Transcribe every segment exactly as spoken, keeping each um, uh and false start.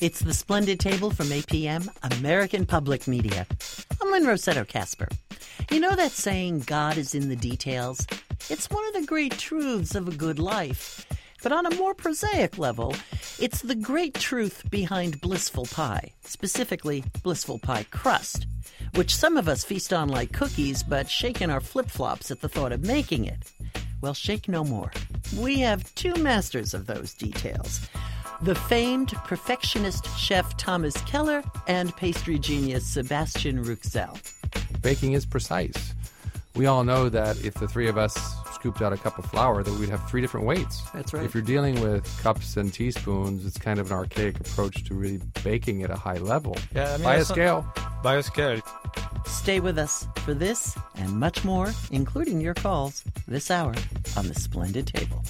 It's the Splendid Table from A P M, American Public Media. I'm Lynn Rossetto Kasper. You know that saying, God is in the details? It's one of the great truths of a good life. But on a more prosaic level, it's the great truth behind blissful pie, specifically blissful pie crust, which some of us feast on like cookies, but shake in our flip-flops at the thought of making it. Well, shake no more. We have two masters of those details. The famed perfectionist chef Thomas Keller and pastry genius Sebastian Rouxel. Baking is precise. We all know that if the three of us scooped out a cup of flour, that we'd have three different weights. That's right. If you're dealing with cups and teaspoons, it's kind of an archaic approach to really baking at a high level. Yeah, I mean, by a not- scale. By a scale. Stay with us for this and much more, including your calls, this hour on the Splendid Table.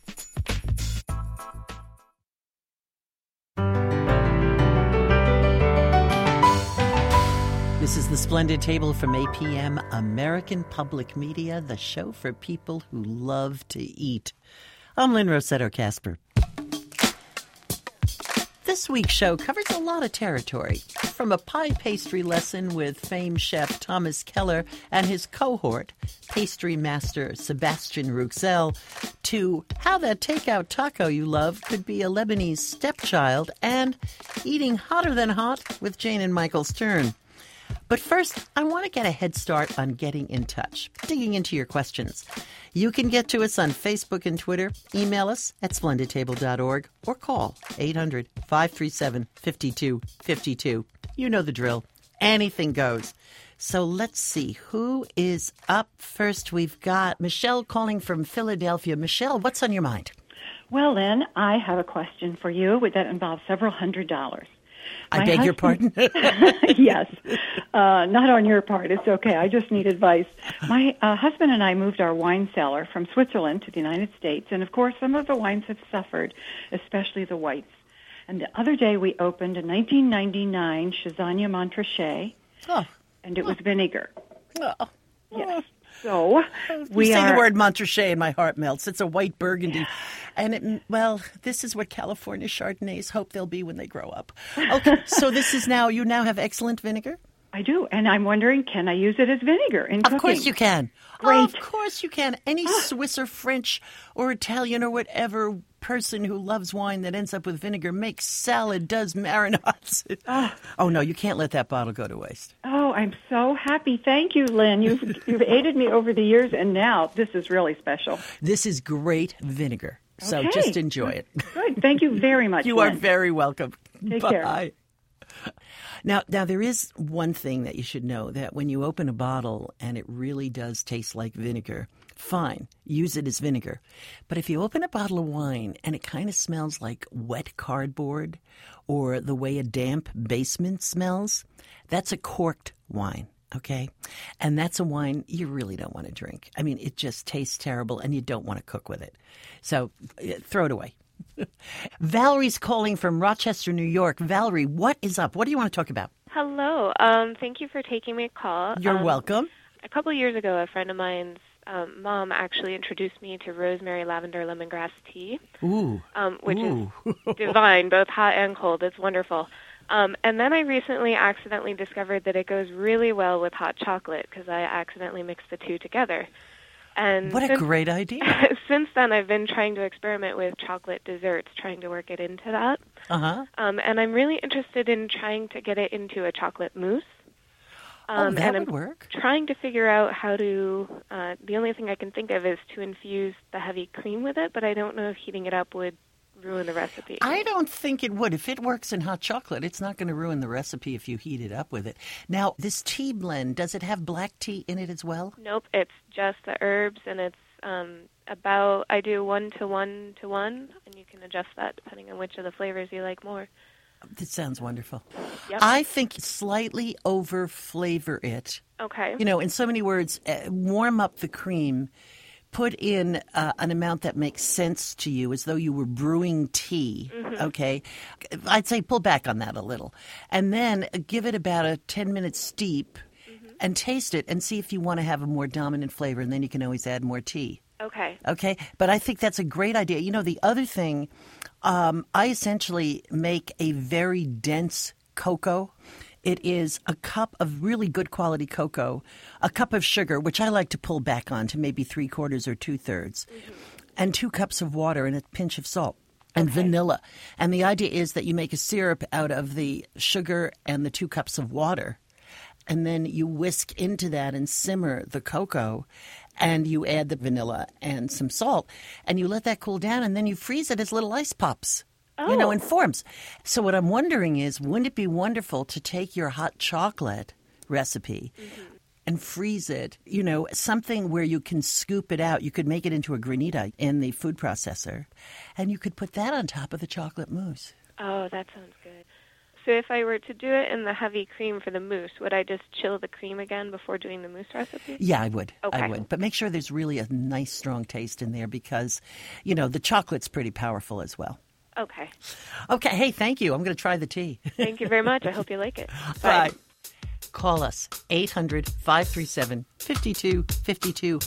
This is the Splendid Table from A P M, American Public Media, the show for people who love to eat. I'm Lynn Rossetto Kasper. This week's show covers a lot of territory, from a pie pastry lesson with famed chef Thomas Keller and his cohort, pastry master Sebastian Rouxel, to how that takeout taco you love could be a Lebanese stepchild, and eating hotter than hot with Jane and Michael Stern. But first, I want to get a head start on getting in touch, digging into your questions. You can get to us on Facebook and Twitter, email us at splendid table dot org, or call eight hundred, five three seven, five two five two. You know the drill. Anything goes. So let's see. Who is up first? We've got Michelle calling from Philadelphia. Michelle, what's on your mind? Well, Lynn, I have a question for you that involves several hundred dollars. I My beg your pardon? Yes. Uh, not on your part. It's okay. I just need advice. My uh, husband and I moved our wine cellar from Switzerland to the United States, and of course some of the wines have suffered, especially the whites. And the other day we opened a nineteen ninety-nine Chassagne Montrachet, Oh. and it was vinegar. Oh. Yes. So we you say are... the word Montrachet and my heart melts. It's a white Burgundy. And, it, well, this is what California Chardonnays hope they'll be when they grow up. Okay, so this is now, you now have excellent vinegar? I do, and I'm wondering, can I use it as vinegar in cooking? Of course you can. Great. Of course you can. Any Swiss or French or Italian or whatever person who loves wine that ends up with vinegar makes salad, does marinades. Oh, no, you can't let that bottle go to waste. Oh, I'm so happy. Thank you, Lynn. You've, you've aided me over the years, and now this is really special. This is great vinegar. So Okay. just enjoy it. Good. Thank you very much, You Lynn. are very welcome. Take Bye. care. Now, now there is one thing that you should know, that when you open a bottle and it really does taste like vinegar, fine, use it as vinegar. But if you open a bottle of wine and it kind of smells like wet cardboard or the way a damp basement smells, that's a corked wine. Okay? And that's a wine you really don't want to drink. I mean, it just tastes terrible and you don't want to cook with it. So uh, throw it away. Valerie's calling from Rochester, New York. Valerie, what is up? What do you want to talk about? Hello. Um, thank you for taking my call. You're um, welcome. A couple of years ago, a friend of mine's um, mom actually introduced me to rosemary lavender lemongrass tea, Ooh. um, which Ooh. is divine, both hot and cold. It's wonderful. Um, and then I recently accidentally discovered that it goes really well with hot chocolate because I accidentally mixed the two together. And What a since, great idea. since then, I've been trying to experiment with chocolate desserts, trying to work it into that. Uh-huh. Um, and I'm really interested in trying to get it into a chocolate mousse. Oh, Um, that and would I'm work. trying to figure out how to, uh, the only thing I can think of is to infuse the heavy cream with it, but I don't know if heating it up would ruin the recipe. I don't think it would. If it works in hot chocolate, it's not going to ruin the recipe if you heat it up with it. Now, this tea blend, does it have black tea in it as well? Nope, it's just the herbs, and it's um, about, I do one to one to one, and you can adjust that depending on which of the flavors you like more. That sounds wonderful. Yep. I think slightly over flavor it. Okay. You know, in so many words, uh, warm up the cream, put in uh, an amount that makes sense to you as though you were brewing tea, Mm-hmm. okay? I'd say pull back on that a little. And then give it about a ten-minute steep Mm-hmm. and taste it and see if you want to have a more dominant flavor, and then you can always add more tea. Okay. Okay, but I think that's a great idea. You know, the other thing, um, I essentially make a very dense cocoa. It is a cup of really good quality cocoa, a cup of sugar, which I like to pull back on to maybe three quarters or two thirds, mm-hmm. and two cups of water and a pinch of salt. And okay. vanilla. And the idea is that you make a syrup out of the sugar and the two cups of water. And then you whisk into that and simmer the cocoa. And you add the vanilla and some salt. And you let that cool down. And then you freeze it as little ice pops, oh. you know, in forms. So what I'm wondering is, wouldn't it be wonderful to take your hot chocolate recipe mm-hmm. and freeze it, you know, something where you can scoop it out. You could make it into a granita in the food processor, and you could put that on top of the chocolate mousse. Oh, that sounds good. So if I were to do it in the heavy cream for the mousse, would I just chill the cream again before doing the mousse recipe? Yeah, I would. Okay. I would. But make sure there's really a nice, strong taste in there because, you know, the chocolate's pretty powerful as well. Okay. Okay. Hey, thank you. I'm going to try the tea. Thank you very much. I hope you like it. Bye. Bye. Call us, eight hundred, five three seven, five two five two.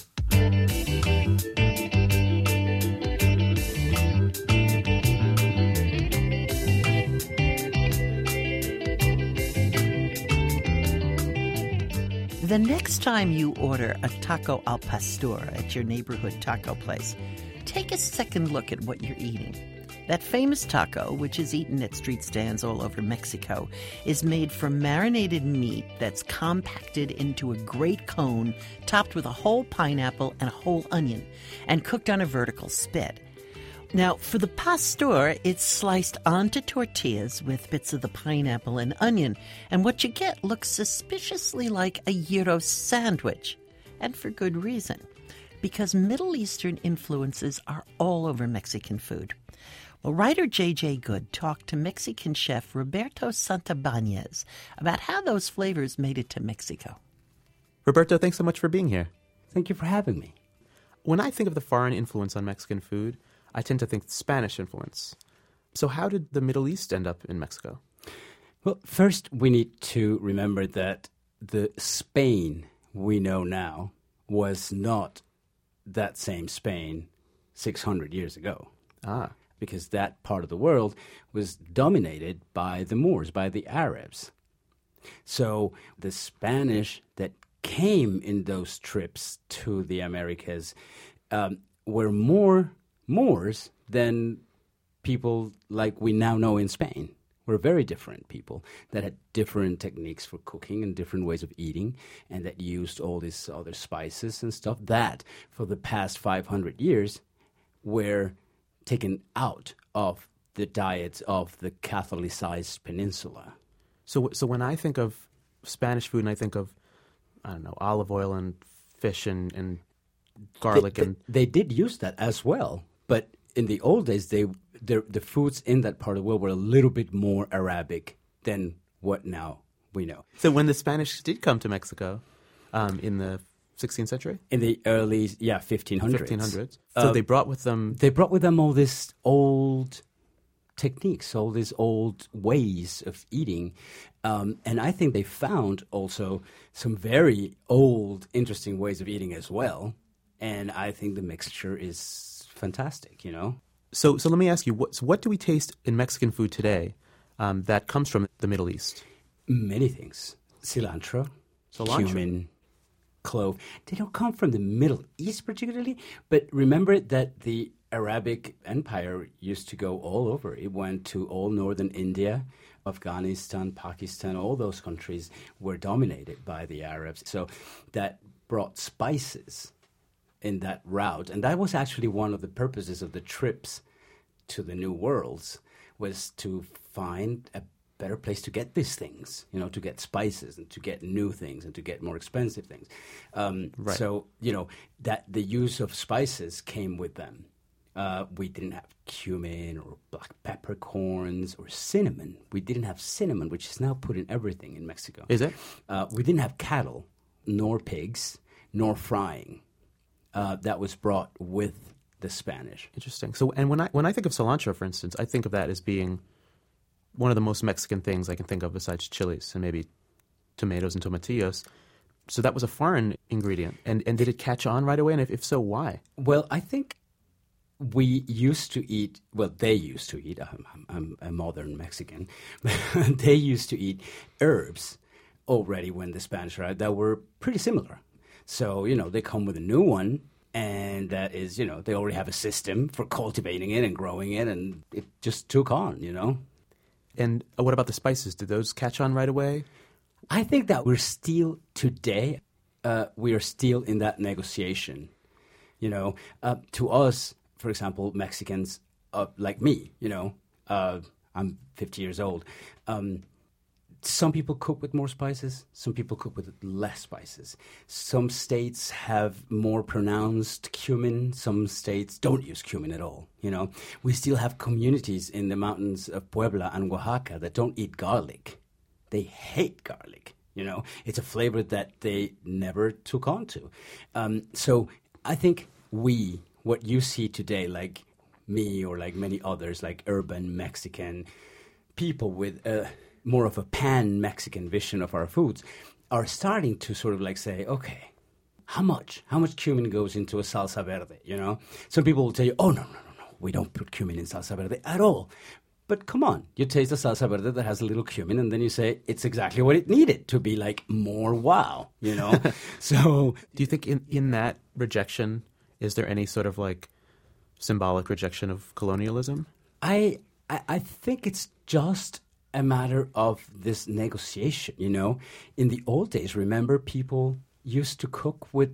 The next time you order a taco al pastor at your neighborhood taco place, take a second look at what you're eating. That famous taco, which is eaten at street stands all over Mexico, is made from marinated meat that's compacted into a great cone, topped with a whole pineapple and a whole onion, and cooked on a vertical spit. Now, for the pastor, it's sliced onto tortillas with bits of the pineapple and onion, and what you get looks suspiciously like a gyro sandwich, and for good reason, because Middle Eastern influences are all over Mexican food. Well, writer J J Good talked to Mexican chef Roberto Santabanez about how those flavors made it to Mexico. Roberto, thanks so much for being here. Thank you for having me. When I think of the foreign influence on Mexican food, I tend to think Spanish influence. So how did the Middle East end up in Mexico? Well, first we need to remember that the Spain we know now was not that same Spain six hundred years ago. Ah. Because that part of the world was dominated by the Moors, by the Arabs. So the Spanish that came in those trips to the Americas um, were more Moors than people like we now know in Spain. Were very different people that had different techniques for cooking and different ways of eating, and that used all these other spices and stuff that for the past five hundred years were taken out of the diets of the Catholicized peninsula. So so when I think of Spanish food and I think of, I don't know, olive oil and fish and, and garlic they, and... They, they did use that as well, but in the old days, they the, the foods in that part of the world were a little bit more Arabic than what now we know. So when the Spanish did come to Mexico um, in the sixteenth century? In the early, yeah, fifteen hundreds. fifteen hundreds. So uh, they brought with them... They brought with them all these old techniques, all these old ways of eating. Um, and I think they found also some very old, interesting ways of eating as well. And I think the mixture is fantastic, you know? So so let me ask you, what, so what do we taste in Mexican food today um, that comes from the Middle East? Many things. Cilantro, Cilantro. cumin, clove. They don't come from the Middle East particularly, but remember that the Arabic Empire used to go all over. It went to all northern India, Afghanistan, Pakistan. All those countries were dominated by the Arabs. So that brought spices in that route. And that was actually one of the purposes of the trips to the New Worlds, was to find a better place to get these things, you know, to get spices and to get new things and to get more expensive things. Um, right. So, you know, that the use of spices came with them. Uh, we didn't have cumin or black peppercorns or cinnamon. We didn't have cinnamon, which is now put in everything in Mexico. Is it? Uh, we didn't have cattle, nor pigs, nor frying. Uh, that was brought with the Spanish. Interesting. So, and when I when I think of cilantro, for instance, I think of that as being one of the most Mexican things I can think of besides chilies and maybe tomatoes and tomatillos. So that was a foreign ingredient. And, and did it catch on right away? And if, if so, why? Well, I think we used to eat, well, they used to eat, I'm, I'm a modern Mexican, they used to eat herbs already when the Spanish arrived that were pretty similar. So, you know, they come with a new one, and that is, you know, they already have a system for cultivating it and growing it, and it just took on, you know. And what about the spices? Did those catch on right away? I think that we're still, today, uh, we are still in that negotiation. You know, uh, to us, for example, Mexicans uh, like me, you know, uh, I'm fifty years old. Um, some people cook with more spices. Some people cook with less spices. Some states have more pronounced cumin. Some states don't use cumin at all, you know. We still have communities in the mountains of Puebla and Oaxaca that don't eat garlic. They hate garlic, you know. It's a flavor that they never took on to. Um, so I think we, what you see today, like me or like many others, like urban Mexican people with a, more of a pan-Mexican vision of our foods, are starting to sort of like say, okay, how much? How much cumin goes into a salsa verde, you know? Some people will tell you, oh, no, no, no, no, we don't put cumin in salsa verde at all. But come on, you taste a salsa verde that has a little cumin, and then you say it's exactly what it needed to be like more wow, you know? So do you think in, in that rejection, is there any sort of like symbolic rejection of colonialism? I, I I think it's just a matter of this negotiation, you know? In the old days, remember, people used to cook with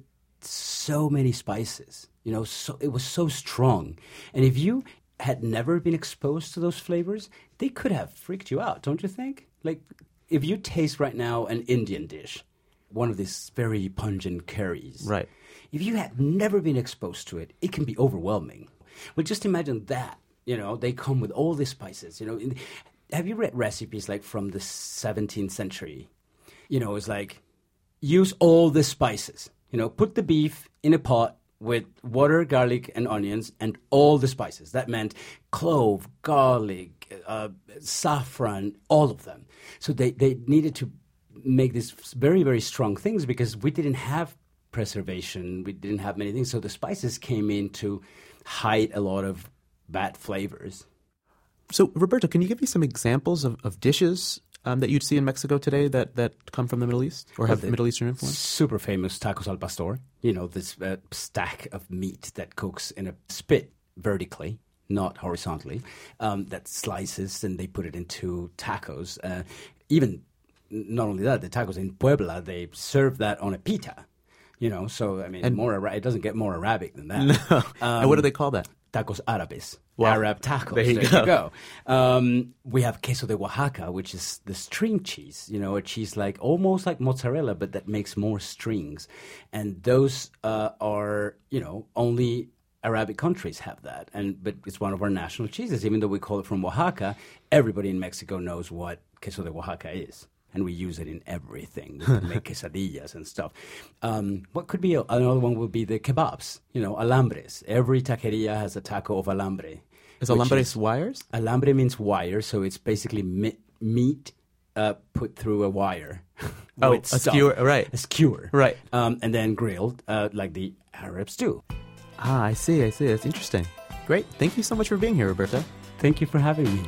so many spices, you know, so it was so strong. And if you had never been exposed to those flavors, they could have freaked you out, don't you think? Like, if you taste right now an Indian dish, one of these very pungent curries, right? If you had never been exposed to it, it can be overwhelming. Well, just imagine that, you know, they come with all these spices, you know. In, have you read recipes like from the seventeenth century? You know, it's like, use all the spices, you know, put the beef in a pot with water, garlic, and onions, and all the spices. That meant clove, garlic, uh, saffron, all of them. So they, they needed to make these very, very strong things because we didn't have preservation. We didn't have many things. So the spices came in to hide a lot of bad flavors. So, Roberto, can you give me some examples of, of dishes Um, that you'd see in Mexico today that, that come from the Middle East or have well, Middle Eastern influence? Super famous tacos al pastor. You know, this uh, stack of meat that cooks in a spit vertically, not horizontally, um, that slices and they put it into tacos. Uh, even, not only that, the tacos in Puebla, they serve that on a pita. You know, so, I mean, and, more Ara- it doesn't get more Arabic than that. No. Um, and what do they call that? Tacos árabes. Wow. Arab tacos. There you there go. You go. Um, we have queso de Oaxaca, which is the string cheese, you know, a cheese like almost like mozzarella, but that makes more strings. And those uh, are, you know, only Arabic countries have that. And but it's one of our national cheeses. Even though we call it from Oaxaca, everybody in Mexico knows what queso de Oaxaca is. And we use it in everything. We can make quesadillas and stuff. Um, what could be a, another one would be the kebabs, you know, alambres. Every taqueria has a taco of alambre. Is alambre is wires? Alambre means wire, so it's basically mi- meat uh, put through a wire. Oh, a skewer, right. A skewer. Right. Um, and then grilled uh, like the Arabs do. Ah, I see, I see. That's interesting. Great. Thank you so much for being here, Roberto. Thank you for having me.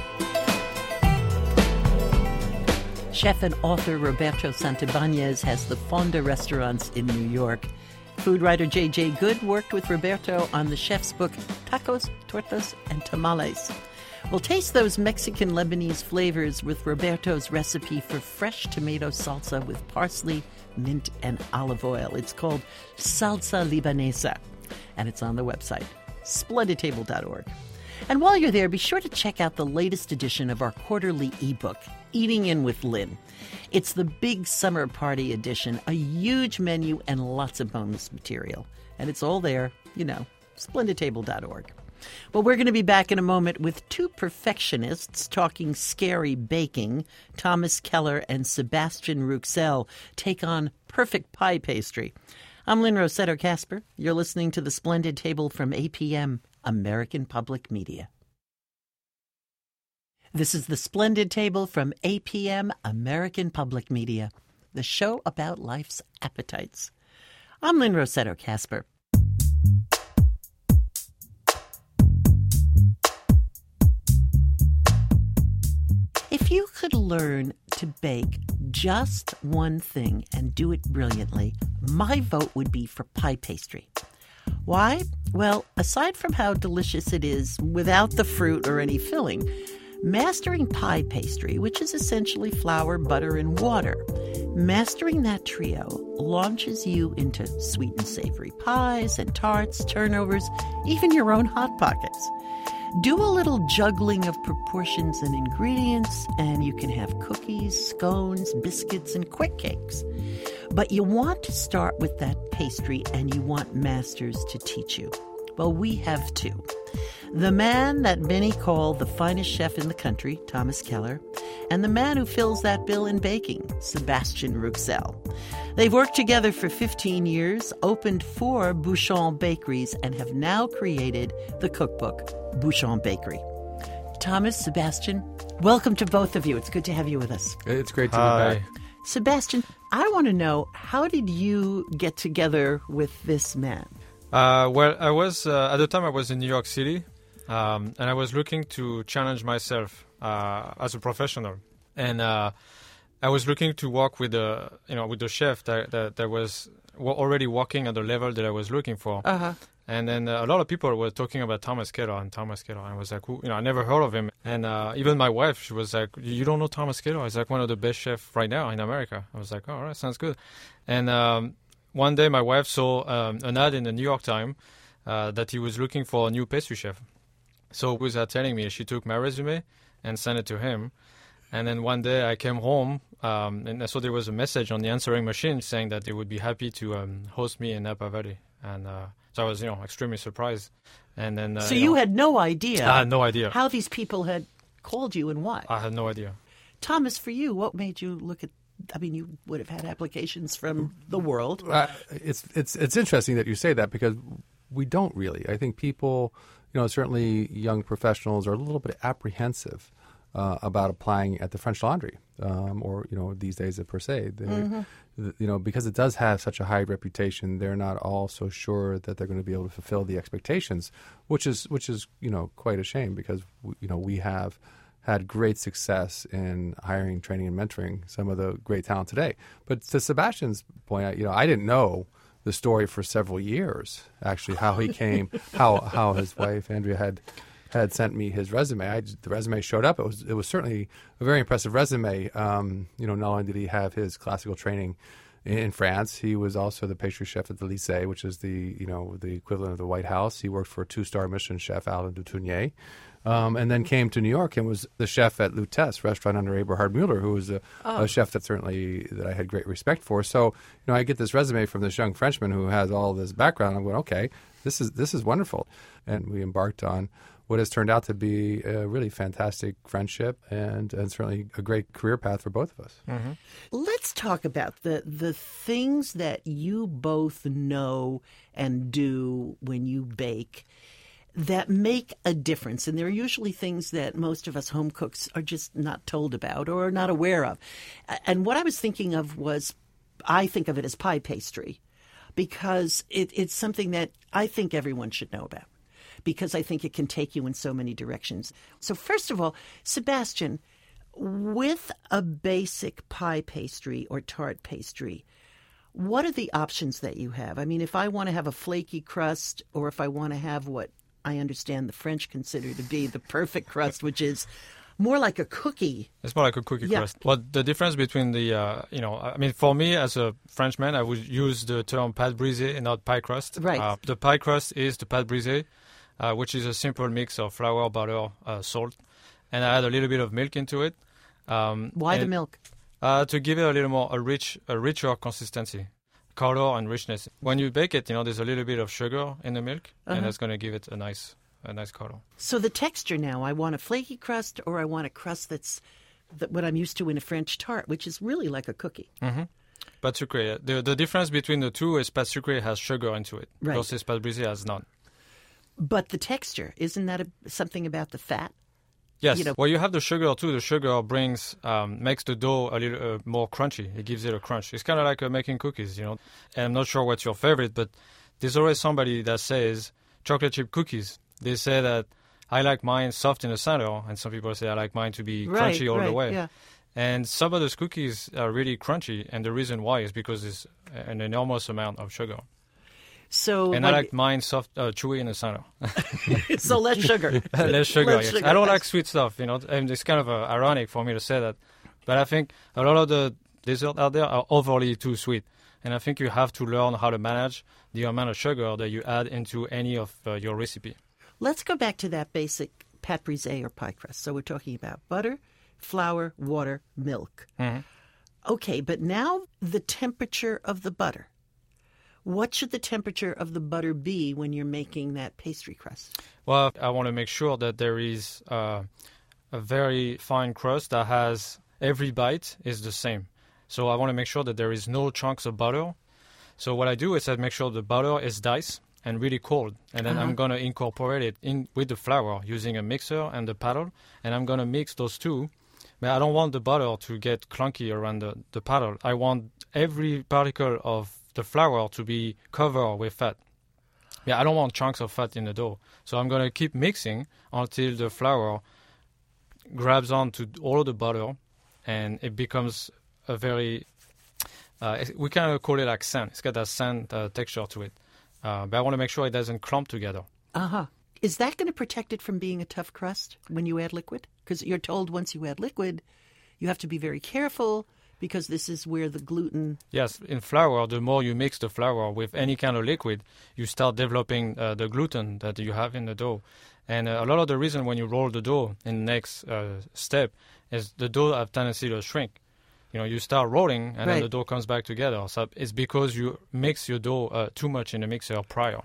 Chef and author Roberto Santibanez has the Fonda restaurants in New York. Food writer J J Good worked with Roberto on the chef's book Tacos, Tortas, and Tamales. We'll taste those Mexican Lebanese flavors with Roberto's recipe for fresh tomato salsa with parsley, mint, and olive oil. It's called Salsa Libanesa, and it's on the website, splendid table dot org. And while you're there, be sure to check out the latest edition of our quarterly ebook, Eating In with Lynn. It's the big summer party edition, a huge menu and lots of bonus material. And it's all there, you know, splendid table dot org. Well, we're going to be back in a moment with two perfectionists talking scary baking. Thomas Keller and Sebastian Rouxel take on perfect pie pastry. I'm Lynn Rossetto Kasper. You're listening to The Splendid Table from A P M, American Public Media. This is The Splendid Table from A P M, American Public Media. the show about life's appetites. I'm Lynn Rossetto Kasper. If you could learn to bake just one thing and do it brilliantly, my vote would be for pie pastry. Why? Well, aside from how delicious it is without the fruit or any filling, mastering pie pastry, which is essentially flour, butter, and water, mastering that trio launches you into sweet and savory pies and tarts, turnovers, even your own Hot Pockets. Do a little juggling of proportions and ingredients, and you can have cookies, scones, biscuits, and quick cakes. But you want to start with that pastry, and you want masters to teach you. Well, we have two. The man that many call the finest chef in the country, Thomas Keller, and the man who fills that bill in baking, Sebastian Rouxel. They've worked together for fifteen years, opened four Bouchon bakeries, and have now created the cookbook, Bouchon Bakery. Thomas, Sebastian, welcome to both of you. It's good to have you with us. It's great to Hi. be back. Sebastian, I want to know, how did you get together with this man? Uh, well, I was uh, at the time I was in New York City, um, and I was looking to challenge myself uh, as a professional, and uh, I was looking to work with the you know with the chef that that, that was already working at the level that I was looking for. Uh-huh. And then uh, a lot of people were talking about Thomas Keller and Thomas Keller. And I was like, who, you know, I never heard of him. And uh, even my wife, she was like, you don't know Thomas Keller? He's like one of the best chefs right now in America. I was like, oh, all right, sounds good. And um, one day my wife saw um, an ad in the New York Times uh, that he was looking for a new pastry chef. So without telling me, she took my resume and sent it to him. And then one day I came home um, and I saw there was a message on the answering machine saying that they would be happy to um, host me in Napa Valley. And uh, so I was, you know, extremely surprised. And then, uh, So you, you know, had no idea. I had no idea. How these people had called you and why. I had no idea. Thomas, for you, what made you look at, I mean, you would have had applications from the world. Uh, it's it's it's interesting that you say that because we don't really. I think people, you know, certainly young professionals are a little bit apprehensive uh, about applying at the French Laundry, um, or you know, these days at Per Se. They, Mm-hmm. th- You know, because it does have such a high reputation, they're not all so sure that they're going to be able to fulfill the expectations, which is which is you know quite a shame because we, you know we have had great success in hiring, training, and mentoring some of the great talent today. But to Sebastian's point, I- you know, I didn't know the story for several years. Actually, how he came, how how his wife Andrea had had sent me his resume. I, the resume showed up. It was it was certainly a very impressive resume. Um, you know, not only did he have his classical training in, in France, he was also the pastry chef at the Lycée, which is the you know the equivalent of the White House. He worked for two-star Michelin chef Alain Dutunier. Um, and then came to New York and was the chef at Lutèce restaurant under Eberhard Mueller, who was a, Oh. a chef that certainly that I had great respect for. So, you know, I get this resume from this young Frenchman who has all this background. I'm going, okay, this is this is wonderful. And we embarked on what has turned out to be a really fantastic friendship and, and certainly a great career path for both of us. Mm-hmm. Let's talk about the the things that you both know and do when you bake that make a difference. And they're usually things that most of us home cooks are just not told about or are not aware of. And what I was thinking of was, I think of it as pie pastry, because it, it's something that I think everyone should know about, because I think it can take you in so many directions. So first of all, Sebastian, with a basic pie pastry or tart pastry, what are the options that you have? I mean, if I want to have a flaky crust, or if I want to have what I understand the French consider to be the perfect crust, which is more like a cookie. It's more like a cookie Yeah. crust. Well, the difference between the, uh, you know, I mean, for me as a Frenchman, I would use the term pâte brisée and not pie crust. Right. Uh, the pie crust is the pâte brisée, uh, which is a simple mix of flour, butter, uh, salt, and I add a little bit of milk into it. Um, Why the and, milk? Uh, to give it a little more a rich, a richer consistency, color and richness. When you bake it, you know, there's a little bit of sugar in the milk, Uh-huh. and that's going to give it a nice, a nice color. So the texture now, I want a flaky crust, or I want a crust that's that what I'm used to in a French tart, which is really like a cookie. Mm-hmm. Pâte sucrée. The the difference between the two is pâte sucrée has sugar into it, Right. versus pâte brisée has none. But the texture, isn't that a, something about the fat? Yes. You know, Well, you have the sugar too. The sugar brings um, makes the dough a little uh, more crunchy. It gives it a crunch. It's kind of like uh, making cookies, you know. And I'm not sure what's your favorite, but there's always somebody that says chocolate chip cookies. They say that I like mine soft in the center, and some people say I like mine to be right, crunchy all right, the way. Yeah. And some of those cookies are really crunchy, and the reason why is because there's an enormous amount of sugar. So And like, I like mine soft, uh, chewy in the center. so less sugar. Less sugar. Less yes. sugar, I don't that's- like sweet stuff, you know, and it's kind of uh, ironic for me to say that. But I think a lot of the desserts out there are overly too sweet. And I think you have to learn how to manage the amount of sugar that you add into any of uh, your recipe. Let's go back to that basic pâte brisée or pie crust. So we're talking about butter, flour, water, milk. Mm-hmm. Okay, but now the temperature of the butter. What should the temperature of the butter be when you're making that pastry crust? Well, I want to make sure that there is uh, a very fine crust that has every bite is the same. So I want to make sure that there is no chunks of butter. So what I do is I make sure the butter is diced and really cold. And then Uh-huh. I'm going to incorporate it in with the flour using a mixer and the paddle. And I'm going to mix those two. But I don't want the butter to get clunky around the, the paddle. I want every particle of the flour to be covered with fat. Yeah, I don't want chunks of fat in the dough. So I'm going to keep mixing until the flour grabs onto all of the butter and it becomes a very, uh, we kind of call it like sand. It's got that sand uh, texture to it. Uh, but I want to make sure it doesn't clump together. Uh-huh. Is that going to protect it from being a tough crust when you add liquid? Because you're told once you add liquid, you have to be very careful because this is where the gluten... Yes, in flour, the more you mix the flour with any kind of liquid, you start developing uh, the gluten that you have in the dough. And uh, a lot of the reason when you roll the dough in the next uh, step is the dough have tendency to shrink. You know, you start rolling and Right. then the dough comes back together. So it's because you mix your dough uh, too much in the mixer prior.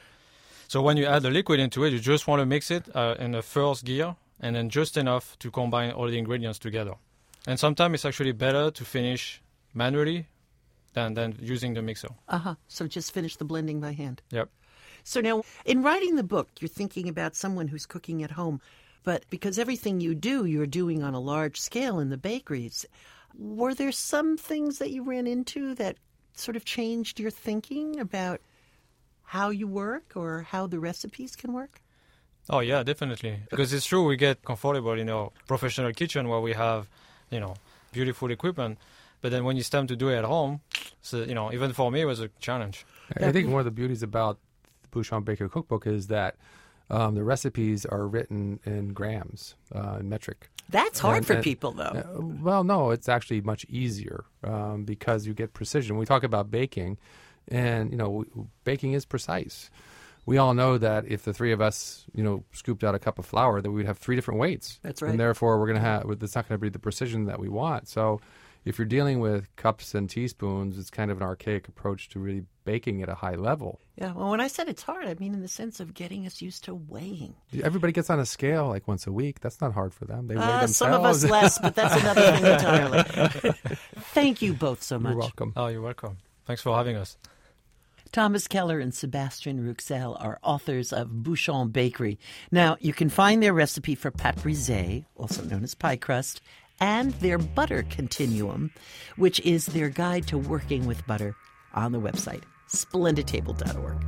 So when you add the liquid into it, you just want to mix it uh, in the first gear and then just enough to combine all the ingredients together. And sometimes it's actually better to finish manually than, than using the mixer. Uh-huh. So just finish the blending by hand. Yep. So now, in writing the book, you're thinking about someone who's cooking at home. But because everything you do, you're doing on a large scale in the bakeries, were there some things that you ran into that sort of changed your thinking about how you work or how the recipes can work? Oh, yeah, definitely. Because it's true, we get comfortable in our professional kitchen where we have, you know, beautiful equipment. But then when it's time to do it at home, so, you know, even for me, it was a challenge. I think one of the beauties about the Bouchon Baker Cookbook is that um, the recipes are written in grams, uh, in metric. That's hard And- for and- people, though. Uh, well, no, it's actually much easier um, because you get precision. We talk about baking, and you know, w- baking is precise. We all know that if the three of us, you know, scooped out a cup of flour, that we'd have three different weights. That's right. And therefore, we're going to have. It's not going to be the precision that we want. So, if you're dealing with cups and teaspoons, it's kind of an archaic approach to really baking at a high level. Yeah, well, when I said it's hard, I mean in the sense of getting us used to weighing. Everybody gets on a scale like once a week. That's not hard for them. They weigh Uh, themselves. some of us less, but that's another thing entirely. Thank you both so much. You're welcome. Oh, you're welcome. Thanks for having us. Thomas Keller and Sebastian Rouxel are authors of Bouchon Bakery. Now, you can find their recipe for pâte brisée, also known as pie crust, and their butter continuum, which is their guide to working with butter, on the website, splendid table dot org.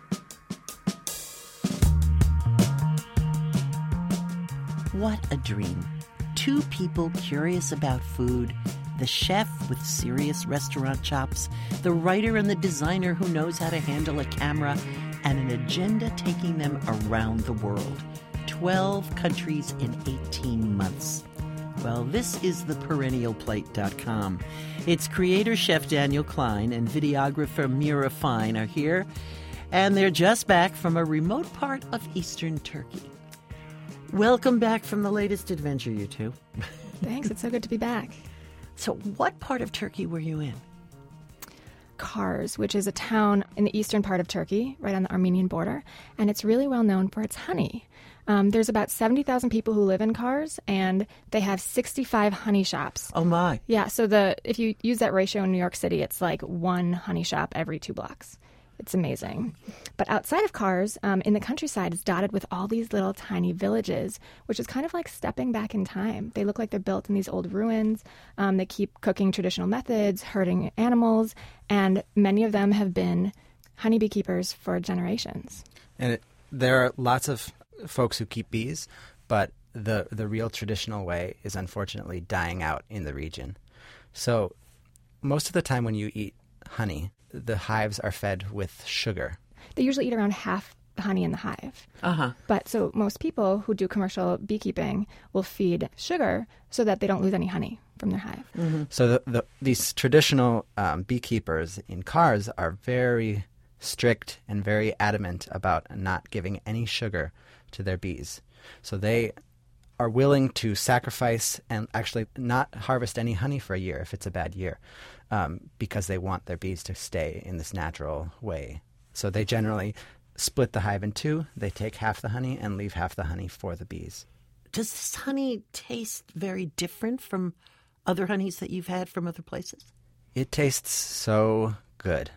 What a dream. Two people curious about food, the chef with serious restaurant chops, the writer and the designer who knows how to handle a camera, and an agenda taking them around the world. Twelve countries in eighteen months. Well, this is the perennial plate dot com. Its creator, Chef Daniel Klein, and videographer Mira Fine are here, and they're just back from a remote part of eastern Turkey. Welcome back from the latest adventure, you two. Thanks. It's so good to be back. So what part of Turkey were you in? Kars, which is a town in the eastern part of Turkey, right on the Armenian border, and it's really well known for its honey. Um, there's about seventy thousand people who live in Kars, and they have sixty-five honey shops. Oh, my. Yeah, so the if you use that ratio in New York City, it's like one honey shop every two blocks. It's amazing. But outside of Kars, um, in the countryside, it's dotted with all these little tiny villages, which is kind of like stepping back in time. They look like they're built in these old ruins. Um, they keep cooking traditional methods, herding animals, and many of them have been honeybee keepers for generations. And it, there are lots of folks who keep bees, but the the real traditional way is unfortunately dying out in the region. So most of the time when you eat honey, the hives are fed with sugar. They usually eat around half the honey in the hive. Uh-huh. But so most people who do commercial beekeeping will feed sugar so that they don't lose any honey from their hive. Mm-hmm. So the, the, these traditional um, beekeepers in Kars are very strict and very adamant about not giving any sugar to their bees. So they are willing to sacrifice and actually not harvest any honey for a year if it's a bad year, um, because they want their bees to stay in this natural way. So they generally split the hive in two. They take half the honey and leave half the honey for the bees. Does this honey taste very different from other honeys that you've had from other places? It tastes so good.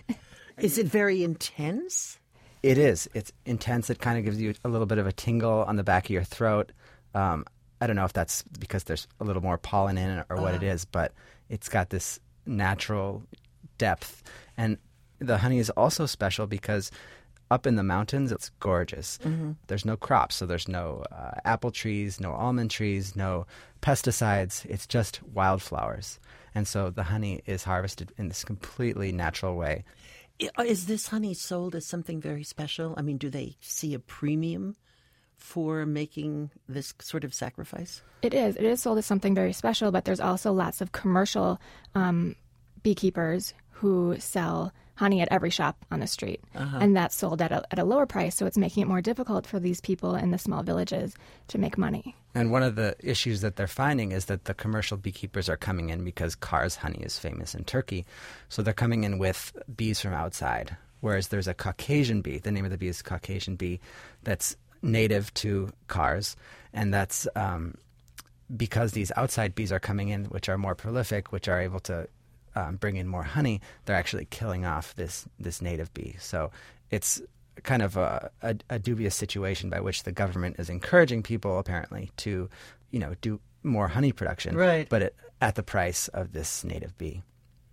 Is it very intense? It is. It's intense. It kind of gives you a little bit of a tingle on the back of your throat. Um, I don't know if that's because there's a little more pollen in it or what uh. it is, but it's got this natural depth. And the honey is also special because up in the mountains, it's gorgeous. Mm-hmm. There's no crops, so there's no uh, apple trees, no almond trees, no pesticides. It's just wildflowers. And so the honey is harvested in this completely natural way. Is this honey sold as something very special? I mean, do they see a premium for making this sort of sacrifice? It is. It is sold as something very special, but there's also lots of commercial um, beekeepers who sell honey at every shop on the street. Uh-huh. And that's sold at a, at a lower price, so it's making it more difficult for these people in the small villages to make money. And one of the issues that they're finding is that the commercial beekeepers are coming in because Kars honey is famous in Turkey. So they're coming in with bees from outside, whereas there's a Caucasian bee. The name of the bee is Caucasian bee that's native to Kars, and that's um, because these outside bees are coming in, which are more prolific, which are able to um, bring in more honey. They're actually killing off this this native bee. So it's kind of a, a, a dubious situation by which the government is encouraging people, apparently, to, you know, do more honey production, right? But it, at the price of this native bee.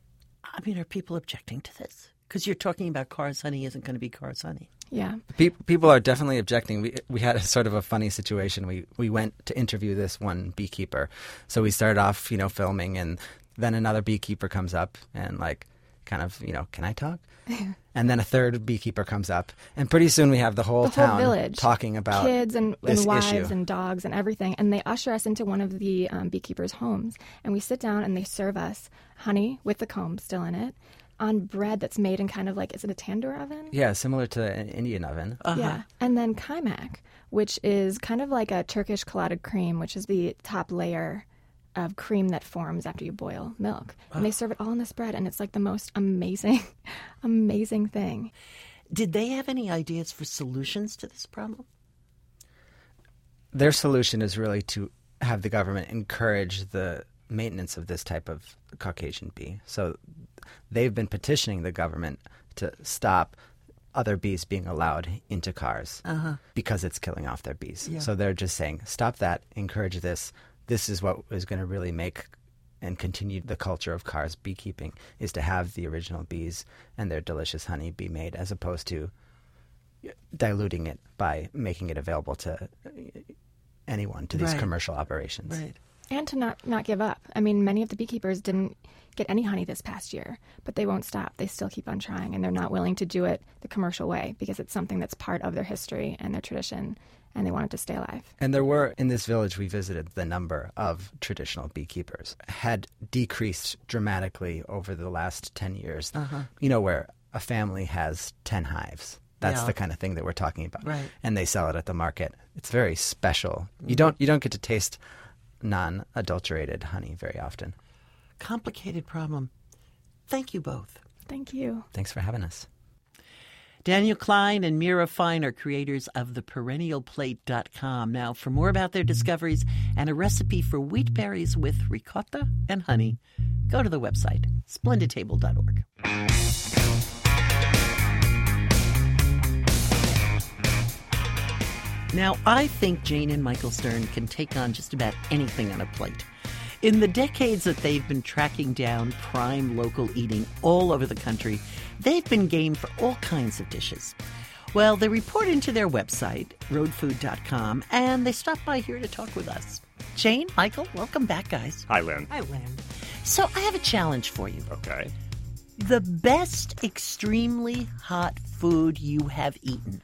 I mean, are people objecting to this? Because you're talking about Kars honey isn't going to be Kars honey. Yeah. Pe- people are definitely objecting. We we had a sort of a funny situation. We we went to interview this one beekeeper. So we started off, you know, filming, and then another beekeeper comes up and like kind of, you know, can I talk? And then a third beekeeper comes up, and pretty soon we have the whole, the whole town village talking about kids and, this and wives issue. and dogs and everything. And they usher us into one of the um, beekeepers' homes, and we sit down and they serve us honey with the comb still in it, on bread that's made in kind of like, is it a tandoor oven? Yeah, similar to an Indian oven. Uh-huh. Yeah. And then kaymak, which is kind of like a Turkish clotted cream, which is the top layer of cream that forms after you boil milk. And they serve it all on this bread, and it's like the most amazing, amazing thing. Did they have any ideas for solutions to this problem? Their solution is really to have the government encourage the maintenance of this type of Caucasian bee. So they've been petitioning the government to stop other bees being allowed into Kars uh-huh. because it's killing off their bees. Yeah. So they're just saying, stop that, encourage this. This is what is going to really make and continue the culture of Kars beekeeping, is to have the original bees and their delicious honey be made, as opposed to diluting it by making it available to anyone, to these right. commercial operations. Right. And to not, not give up. I mean, many of the beekeepers didn't get any honey this past year, but they won't stop. They still keep on trying, and they're not willing to do it the commercial way because it's something that's part of their history and their tradition, and they want it to stay alive. And there were, in this village we visited, the number of traditional beekeepers had decreased dramatically over the last ten years. Uh-huh. You know, where a family has ten hives. That's yeah. the kind of thing that we're talking about. Right. And they sell it at the market. It's very special. Mm-hmm. You don't you don't get to taste non-adulterated honey very often. Complicated problem. Thank you both. Thank you. Thanks for having us. Daniel Klein and Mira Fine are creators of the perennial plate dot com. Now, for more about their discoveries and a recipe for wheat berries with ricotta and honey, go to the website, splendid table dot org. Now, I think Jane and Michael Stern can take on just about anything on a plate. In the decades that they've been tracking down prime local eating all over the country, they've been game for all kinds of dishes. Well, they report into their website, road food dot com, and they stopped by here to talk with us. Jane, Michael, welcome back, guys. Hi, Lynn. Hi, Lynn. So I have a challenge for you. Okay. The best extremely hot food you have eaten.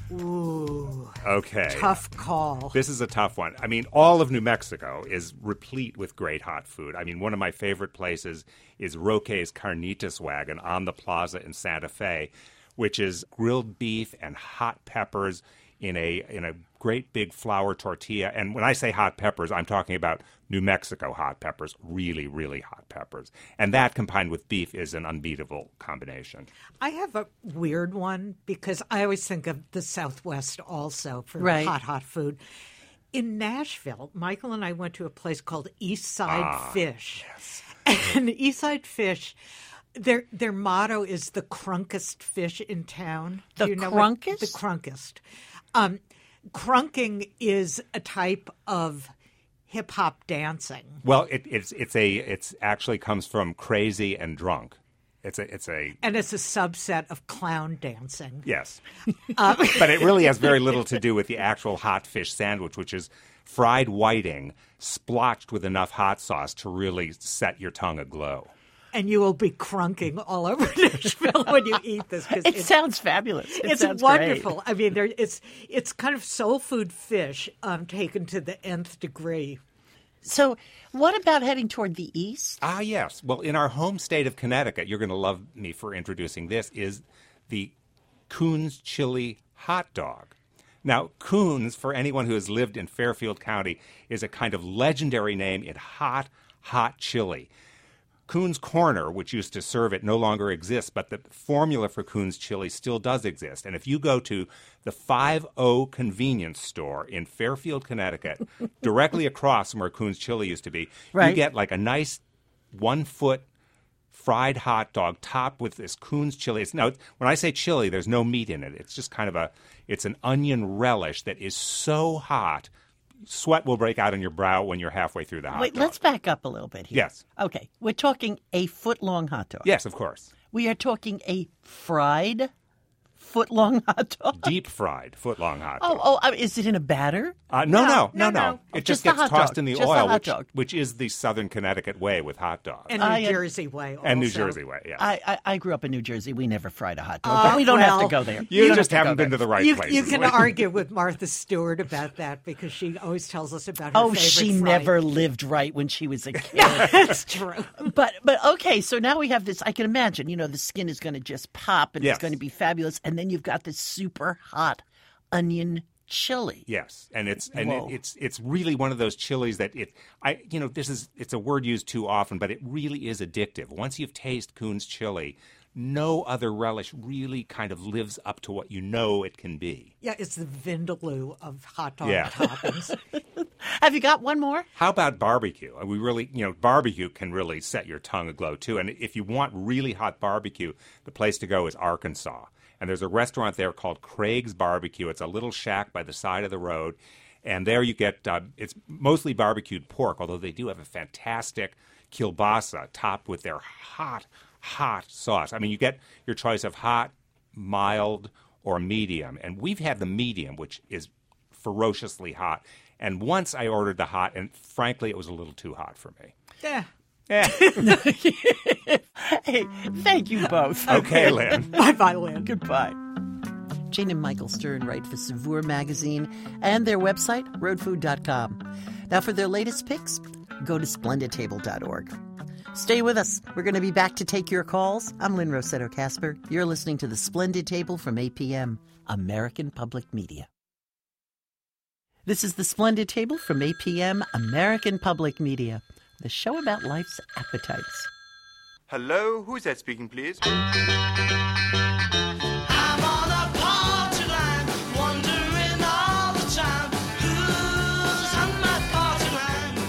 Ooh. Okay. Tough call. This is a tough one. I mean, all of New Mexico is replete with great hot food. I mean, one of my favorite places is Roque's Carnitas Wagon on the plaza in Santa Fe, which is grilled beef and hot peppers in a in a great big flour tortilla. And when I say hot peppers, I'm talking about New Mexico hot peppers, really, really hot peppers. And that combined with beef is an unbeatable combination. I have a weird one because I always think of the Southwest also for Right. hot, hot food. In Nashville, Michael and I went to a place called East Side Ah, Fish. And East Side Fish, their their motto is the crunkest fish in town. The Do you know what- crunkest? The crunkest. Um, crunking is a type of hip hop dancing. Well, it, it's it's a it's actually comes from crazy and drunk. It's a it's a And it's a subset of clown dancing. yes, Um, but it really has very little to do with the actual hot fish sandwich, which is fried whiting splotched with enough hot sauce to really set your tongue aglow. And you will be crunking all over Nashville when you eat this. 'cause It it's- sounds fabulous. It It's sounds wonderful. great. I mean, there, it's it's kind of soul food fish um, taken to the nth degree. So, what about heading toward the east? Ah, yes. Well, in our home state of Connecticut, you're going to love me for introducing this, is the Coons Chili hot dog. Now, Coons, for anyone who has lived in Fairfield County, is a kind of legendary name in hot, hot chili. Coons Corner, which used to serve it, no longer exists, but the formula for Coons Chili still does exist. And if you go to the five oh convenience store in Fairfield, Connecticut, directly across from where Coons Chili used to be, Right. you get like a nice one-foot fried hot dog topped with this Coons Chili. It's, now, when I say chili, there's no meat in it. It's just kind of a, it's an onion relish that is so hot, sweat will break out on your brow when you're halfway through the hot Wait, dog. let's back up a little bit here. Yes. Okay, we're talking a foot-long hot dog. Yes, of course. We are talking a fried foot-long hot dog. Deep fried foot-long hot Oh, dog. oh, uh, is it in a batter? Uh, no, no, no, no, no, no. It Just just, the gets hot tossed dog. in the Just the oil, hot which, dog. which is the Southern Connecticut way with hot dogs. And New I, uh, Jersey way also. And New Jersey way, yeah. I, I I grew up in New Jersey. We never fried a hot dog, but we don't have to well, go there. you We don't just have to haven't go been there. to the right You, places. you can Lynn. argue with Martha Stewart about that because she always tells us about her Oh, favorite she fry. never lived right when she was a kid. That's true. But but okay, so now we have this. I can imagine, you know, the skin is going to just pop, and Yes. it's going to be fabulous, and then you've got this super hot onion chili. Yes, and it's and Whoa. it, it's it's really one of those chilies that it I you know this is it's a word used too often, but it really is addictive. Once you've tasted Coons chili, no other relish really kind of lives up to what you know it can be. Yeah, it's the vindaloo of hot dog Yeah. toppings. Have you got one more? How about barbecue? We really, you know, barbecue can really set your tongue aglow too. And if you want really hot barbecue, the place to go is Arkansas. And there's a restaurant there called Craig's Barbecue. It's a little shack by the side of the road. And there you get, uh, it's mostly barbecued pork, although they do have a fantastic kielbasa topped with their hot, hot sauce. I mean, you get your choice of hot, mild, or medium. And we've had the medium, which is ferociously hot. And once I ordered the hot, and frankly, it was a little too hot for me. Yeah. Yeah. Hey, thank you both. Okay, Lynn. Bye-bye, Lynn. Goodbye. Jane and Michael Stern write for Saveur magazine and their website, road food dot com. Now, for their latest picks, go to splendid table dot org. Stay with us. We're going to be back to take your calls. I'm Lynn Rossetto Kasper. You're listening to The Splendid Table from A P M, American Public Media. This is The Splendid Table from A P M, American Public Media, the show about life's appetites. Hello, who's that speaking, please? I'm on a party line, wondering all the time who's on my party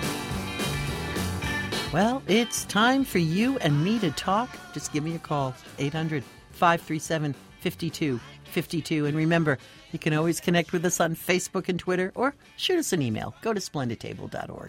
line. Well, it's time for you and me to talk. Just give me a call, eight hundred, five three seven, five two five two. And remember, You can always connect with us on Facebook and Twitter or shoot us an email. Go to splendid table dot org.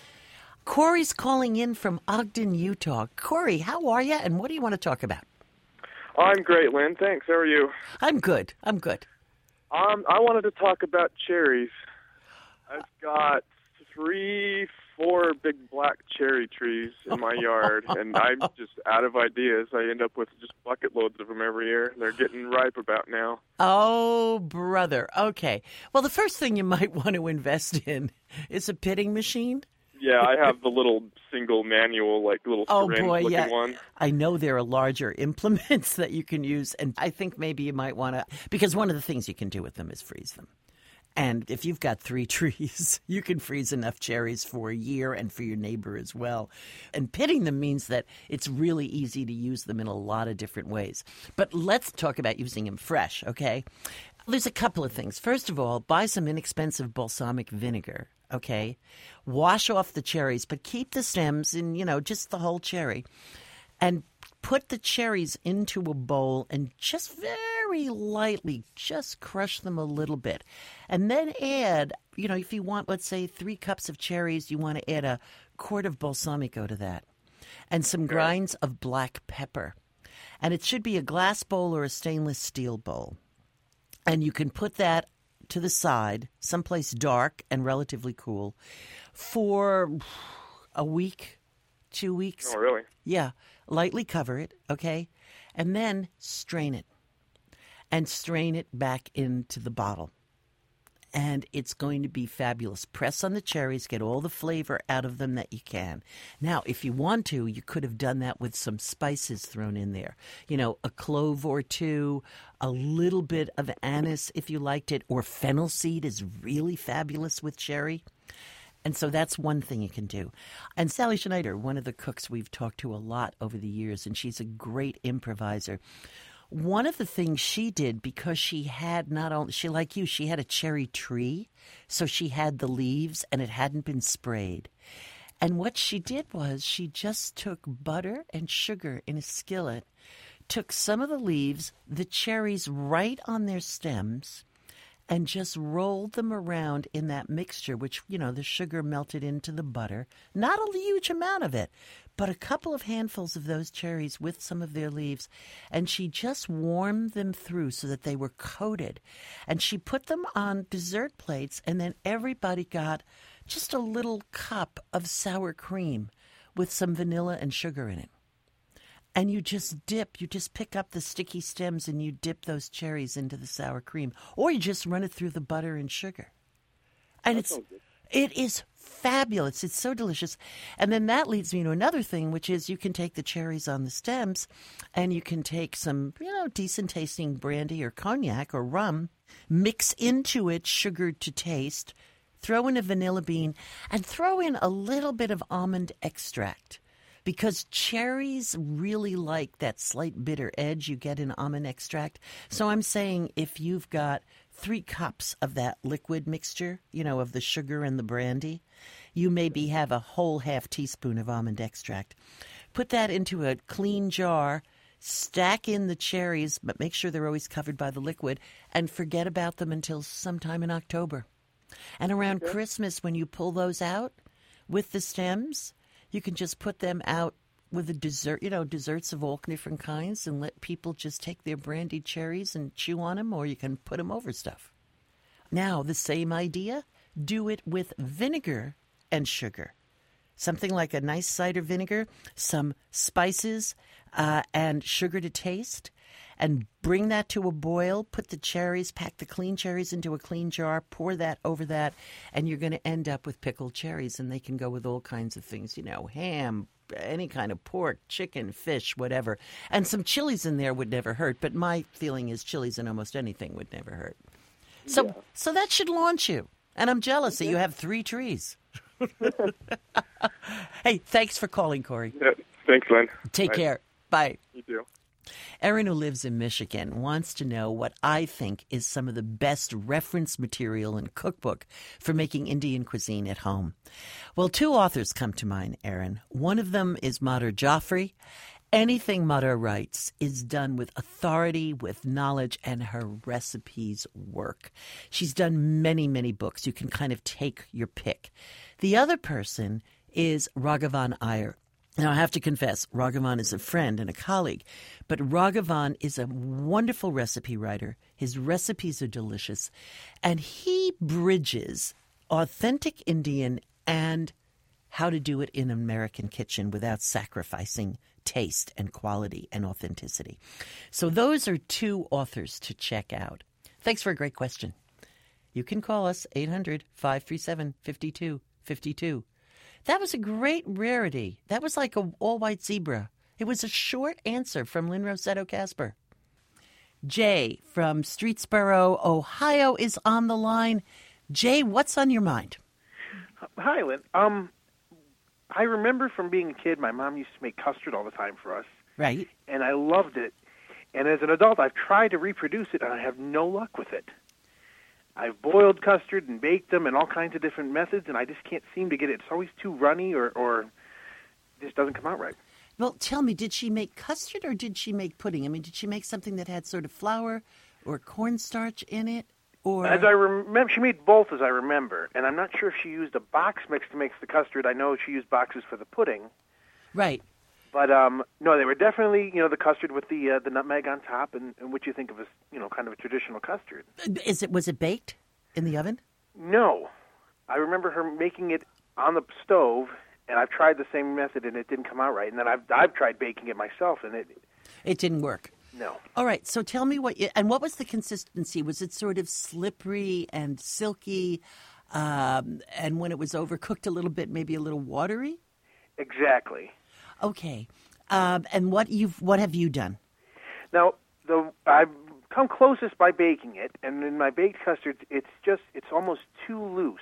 Corey's calling in from Ogden, Utah. Corey, how are you, and what do you want to talk about? I'm great, Lynn. Thanks. How are you? I'm good. I'm good. Um, I wanted to talk about cherries. I've got three, four big black cherry trees in my yard, and I'm just out of ideas. I end up with just bucket loads of them every year. They're getting ripe about now. Oh, brother. Okay. Well, the first thing you might want to invest in is a pitting machine. Yeah, I have the little single manual, like little Oh, syringe boy, looking yeah. one. I know there are larger implements that you can use, and I think maybe you might want to, because one of the things you can do with them is freeze them. And if you've got three trees, you can freeze enough cherries for a year and for your neighbor as well. And pitting them means that it's really easy to use them in a lot of different ways. But let's talk about using them fresh, okay? There's a couple of things. First of all, buy some inexpensive balsamic vinegar, okay? Wash off the cherries, but keep the stems and, you know, just the whole cherry. And put the cherries into a bowl and just very lightly just crush them a little bit. And then add, you know, if you want, let's say, three cups of cherries, you want to add a quart of balsamico to that and some grinds of black pepper. And it should be a glass bowl or a stainless steel bowl. And you can put that to the side, someplace dark and relatively cool, for a week, two weeks. Oh, really? Yeah. Lightly cover it, okay? And then strain it. And strain it back into the bottle. And it's going to be fabulous. Press on the cherries, get all the flavor out of them that you can. Now, if you want to, you could have done that with some spices thrown in there. You know, a clove or two, a little bit of anise if you liked it, or fennel seed is really fabulous with cherry. And so that's one thing you can do. And Sally Schneider, one of the cooks we've talked to a lot over the years, and she's a great improviser. One of the things she did, because she had not only, she like you, she had a cherry tree, so she had the leaves and it hadn't been sprayed. And what she did was she just took butter and sugar in a skillet, took some of the leaves, the cherries right on their stems, and just rolled them around in that mixture, which, you know, the sugar melted into the butter. Not a huge amount of it, but a couple of handfuls of those cherries with some of their leaves. And she just warmed them through so that they were coated. And she put them on dessert plates, and then everybody got just a little cup of sour cream with some vanilla and sugar in it. And you just dip, you just pick up the sticky stems and you dip those cherries into the sour cream. Or you just run it through the butter and sugar. And it's it is fabulous. It's so delicious. And then that leads me to another thing, which is you can take the cherries on the stems and you can take some, you know, decent tasting brandy or cognac or rum, mix into it sugar to taste, throw in a vanilla bean, and throw in a little bit of almond extract. Because cherries really like that slight bitter edge you get in almond extract. So I'm saying if you've got three cups of that liquid mixture, you know, of the sugar and the brandy, you maybe have a whole half teaspoon of almond extract. Put that into a clean jar, stack in the cherries, but make sure they're always covered by the liquid, and forget about them until sometime in October. And around okay. Christmas, when you pull those out with the stems, you can just put them out with a dessert, you know, desserts of all different kinds, and let people just take their brandied cherries and chew on them, or you can put them over stuff. Now, the same idea, do it with vinegar and sugar. Something like a nice cider vinegar, some spices, uh, and sugar to taste, and bring that to a boil. Put the cherries, pack the clean cherries into a clean jar, pour that over that, and you're going to end up with pickled cherries, and they can go with all kinds of things, you know, ham, any kind of pork, chicken, fish, whatever. And some chilies in there would never hurt, but my feeling is chilies in almost anything would never hurt. So, yeah. so that should launch you. And I'm jealous that you have three trees. Hey, thanks for calling, Corey. Yeah, thanks, Lynn. Take Bye. care. Bye. You too. Erin, who lives in Michigan, wants to know what I think is some of the best reference material and cookbook for making Indian cuisine at home. Well, two authors come to mind, Erin. One of them is Madhur Jaffrey, Anything Mother writes is done with authority, with knowledge, and her recipes work. She's done many, many books. You can kind of take your pick. The other person is Raghavan Iyer. Now, I have to confess, Raghavan is a friend and a colleague, but Raghavan is a wonderful recipe writer. His recipes are delicious, and he bridges authentic Indian and how to do it in an American kitchen without sacrificing taste and quality and authenticity. So those are two authors to check out. Thanks for a great question. You can call us eight hundred, five three seven, five two five two. That was a great rarity. That was like an all-white zebra. It was a short answer from Lynn Rossetto Casper. Jay from Streetsboro, Ohio is on the line. Jay, what's on your mind? Hi, Lynn. Um, I remember from being a kid, my mom used to make custard all the time for us. Right. And I loved it. And as an adult, I've tried to reproduce it, and I have no luck with it. I've boiled custard and baked them in all kinds of different methods, and I just can't seem to get it. It's always too runny or, or just doesn't come out right. Well, tell me, did she make custard or did she make pudding? I mean, did she make something that had sort of flour or cornstarch in it? Or As I remember, she made both, as I remember, and I'm not sure if she used a box mix to make the custard. I know she used boxes for the pudding. Right. But um, no, they were definitely, you know, the custard with the uh, the nutmeg on top, and, and what you think of as, you know, kind of a traditional custard. Is it was it baked in the oven? No, I remember her making it on the stove, and I've tried the same method, and it didn't come out right. And then I've I've tried baking it myself, and it it didn't work. No. All right. So tell me what you, and what was the consistency? Was it sort of slippery and silky, um, and when it was overcooked a little bit, maybe a little watery? Exactly. Okay. Um, and what you've what have you done? Now, the I've come closest by baking it, and in my baked custard, it's just it's almost too loose,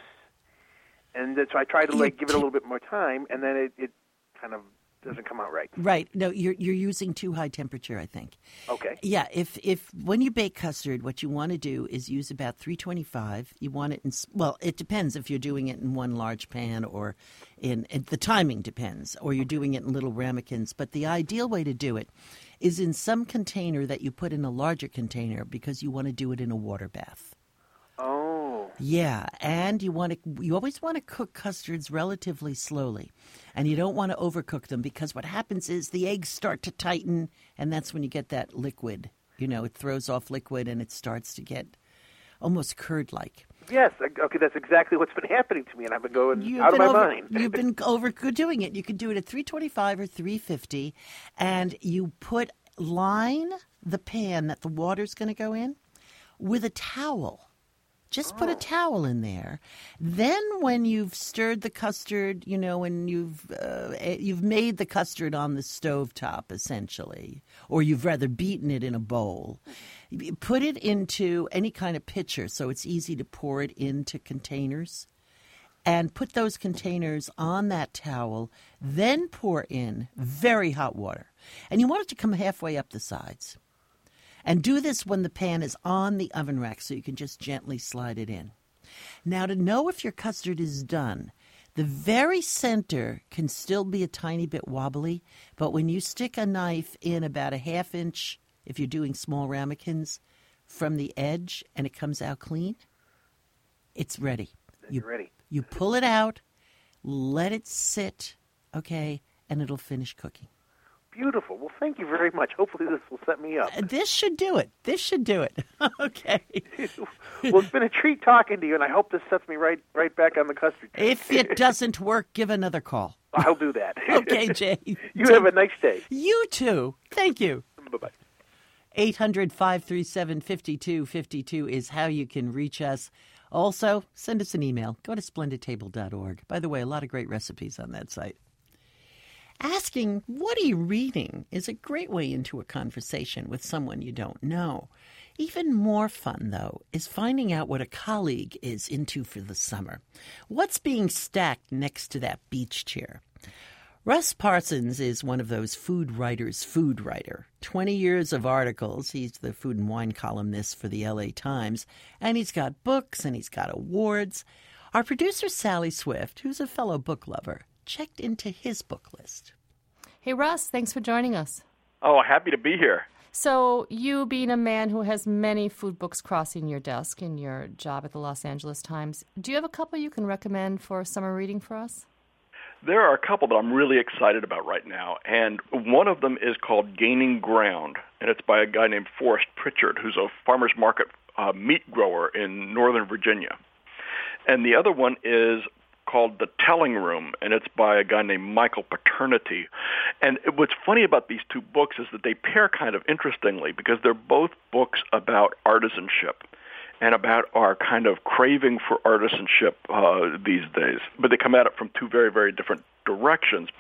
and so I try to like give it a little bit more time, and then it, it kind of doesn't come out right. Right. No, you're you're using too high temperature, I think. Okay. Yeah. If if when you bake custard, what you want to do is use about three twenty-five. You want it in well, it depends if you're doing it in one large pan or in, in the timing depends, or you're doing it in little ramekins. But the ideal way to do it is in some container that you put in a larger container because you want to do it in a water bath. Oh. Yeah, and you want to you always want to cook custards relatively slowly. And you don't want to overcook them because what happens is the eggs start to tighten, and that's when you get that liquid. You know, it throws off liquid and it starts to get almost curd-like. Yes, okay, that's exactly what's been happening to me, and I've been going You've out been of my over, mind. You've been overdoing it. You can do it at three twenty-five or three fifty, and you put line the pan that the water's going to go in with a towel. Just put a towel in there. Then when you've stirred the custard, you know, when you've uh, you've made the custard on the stovetop, essentially, or you've rather beaten it in a bowl, put it into any kind of pitcher so it's easy to pour it into containers, and put those containers on that towel, then pour in very hot water. And you want it to come halfway up the sides. And do this when the pan is on the oven rack so you can just gently slide it in. Now, to know if your custard is done, the very center can still be a tiny bit wobbly, but when you stick a knife in about a half inch, if you're doing small ramekins, from the edge and it comes out clean, it's ready. You're ready. You pull it out, let it sit, okay, and it'll finish cooking. Beautiful. Well, thank you very much. Hopefully this will set me up. This should do it. This should do it. Okay. Well, it's been a treat talking to you, and I hope this sets me right right back on the custard train. If it doesn't work, give another call. I'll do that. Okay, Jay. You have a nice day. You too. Thank you. Bye-bye. eight hundred, five three seven, five two five two is how you can reach us. Also, send us an email. Go to splendid table dot org. By the way, a lot of great recipes on that site. Asking, what are you reading, is a great way into a conversation with someone you don't know. Even more fun, though, is finding out what a colleague is into for the summer. What's being stacked next to that beach chair? Russ Parsons is one of those food writers' food writer. twenty years of articles. He's the food and wine columnist for the L A Times. And he's got books and he's got awards. Our producer, Sally Swift, who's a fellow book lover, checked into his book list. Hey, Russ, thanks for joining us. Oh, happy to be here. So, you being a man who has many food books crossing your desk in your job at the Los Angeles Times, do you have a couple you can recommend for summer reading for us? There are a couple that I'm really excited about right now, and one of them is called Gaining Ground, and it's by a guy named Forrest Pritchard, who's a farmer's market uh, meat grower in Northern Virginia. And the other one is called The Telling Room, and it's by a guy named Michael Paternity. And what's funny about these two books is that they pair kind of interestingly because they're both books about artisanship and about our kind of craving for artisanship uh, these days. But they come at it from two very, very different directions.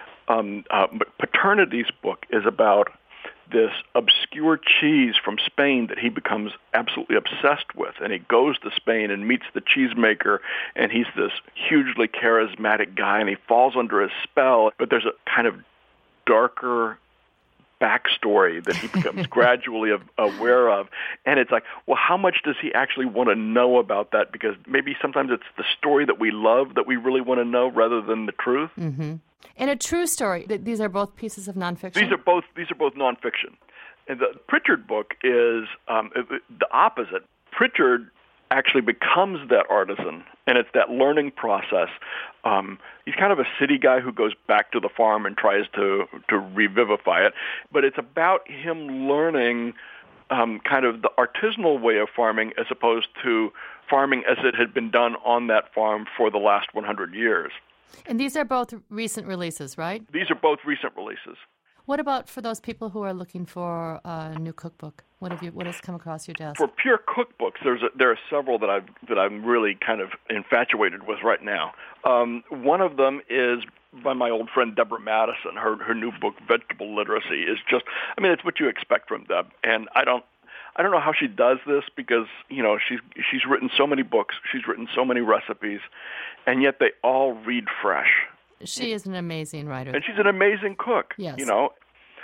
Um, uh, but Paternity's book is about this obscure cheese from Spain that he becomes absolutely obsessed with. And he goes to Spain and meets the cheesemaker, and he's this hugely charismatic guy, and he falls under his spell. But there's a kind of darker backstory that he becomes gradually aware of. And it's like, well, how much does he actually want to know about that? Because maybe sometimes it's the story that we love that we really want to know rather than the truth. Mm-hmm. And a true story. These are both pieces of nonfiction? These are both These are both nonfiction. And the Pritchard book is um, the opposite. Pritchard actually becomes that artisan, and it's that learning process. Um, he's kind of a city guy who goes back to the farm and tries to, to revivify it, but it's about him learning um, kind of the artisanal way of farming as opposed to farming as it had been done on that farm for the last one hundred years. And these are both recent releases, right? These are both recent releases. What about for those people who are looking for a new cookbook? What have you? What has come across your desk? For pure cookbooks, there's a, there are several that I've that I'm really kind of infatuated with right now. Um, one of them is by my old friend Deborah Madison. Her her new book, Vegetable Literacy, is just I mean it's what you expect from Deb, and I don't. I don't know how she does this because, you know, she's she's written so many books, she's written so many recipes, and yet they all read fresh. She is an amazing writer. And she's an amazing cook. Yes. You know,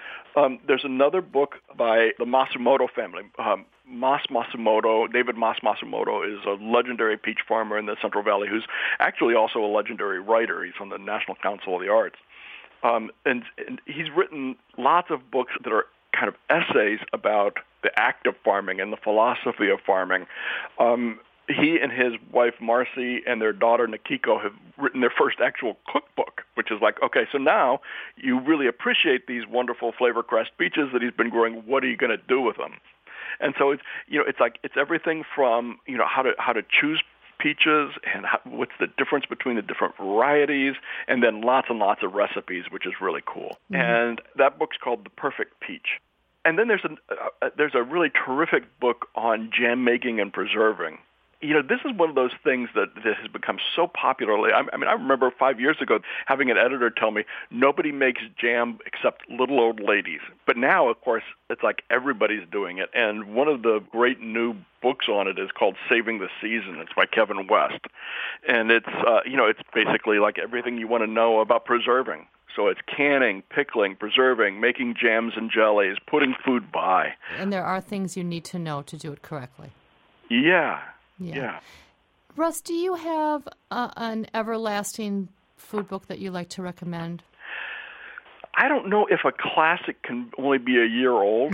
um, there's another book by the Masumoto family. Um, Mas Masumoto, David Mas Masumoto, is a legendary peach farmer in the Central Valley who's actually also a legendary writer. He's on the National Council of the Arts. Um, and, and he's written lots of books that are kind of essays about the act of farming and the philosophy of farming. Um, he and his wife Marcy and their daughter Nikiko have written their first actual cookbook, which is like, okay, so now you really appreciate these wonderful Flavor Crest peaches that he's been growing. What are you going to do with them? And so it's you know it's like it's everything from you know how to how to choose peaches and how, what's the difference between the different varieties, and then lots and lots of recipes, which is really cool. Mm-hmm. And that book's called The Perfect Peach. And then there's a uh, there's a really terrific book on jam making and preserving. You know, this is one of those things that, that has become so popular. I, I mean, I remember five years ago having an editor tell me nobody makes jam except little old ladies. But now, of course, it's like everybody's doing it. And one of the great new books on it is called Saving the Season. It's by Kevin West. And it's, uh, you know, it's basically like everything you want to know about preserving. So it's canning, pickling, preserving, making jams and jellies, putting food by. And there are things you need to know to do it correctly. Yeah. Yeah. yeah. Russ, do you have uh, an everlasting food book that you like to recommend? I don't know if a classic can only be a year old.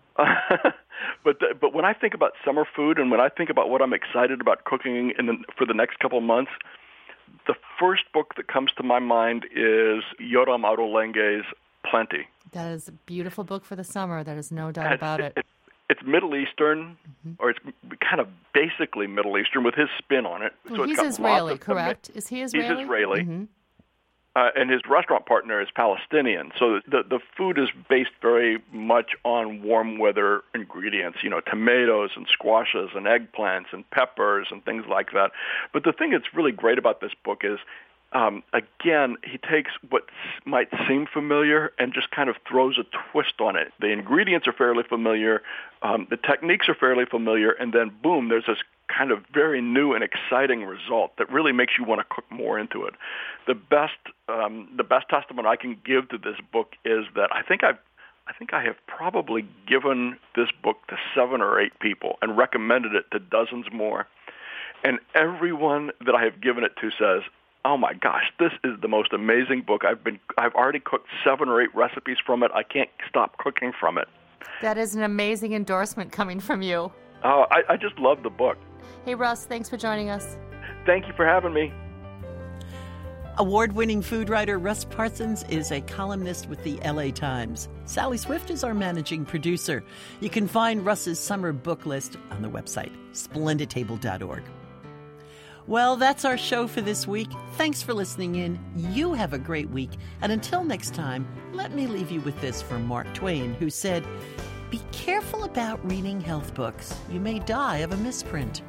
but the, but when I think about summer food and when I think about what I'm excited about cooking in the, for the next couple of months, the first book that comes to my mind is Yoram Ottolenghi's Plenty. That is a beautiful book for the summer. There is no doubt it's, about it. it. It's Middle Eastern, mm-hmm. or it's kind of basically Middle Eastern with his spin on it. Well, so it's he's got Israeli, of, correct? Is he Israeli? He's Israeli. Mm-hmm. Uh, and his restaurant partner is Palestinian. So the the food is based very much on warm weather ingredients, you know, tomatoes and squashes and eggplants and peppers and things like that. But the thing that's really great about this book is, um, again, he takes what might seem familiar and just kind of throws a twist on it. The ingredients are fairly familiar, um, the techniques are fairly familiar, and then boom, there's this kind of very new and exciting result that really makes you want to cook more into it. The best, um, the best testament I can give to this book is that I think I've, I think I have probably given this book to seven or eight people and recommended it to dozens more, and everyone that I have given it to says, oh my gosh, this is the most amazing book. I've been I've already cooked seven or eight recipes from it. I can't stop cooking from it. That is an amazing endorsement coming from you. Oh, I, I just love the book. Hey, Russ, thanks for joining us. Thank you for having me. Award-winning food writer Russ Parsons is a columnist with the L A Times. Sally Swift is our managing producer. You can find Russ's summer book list on the website, splendid table dot org. Well, that's our show for this week. Thanks for listening in. You have a great week. And until next time, let me leave you with this from Mark Twain, who said, "Be careful about reading health books. You may die of a misprint."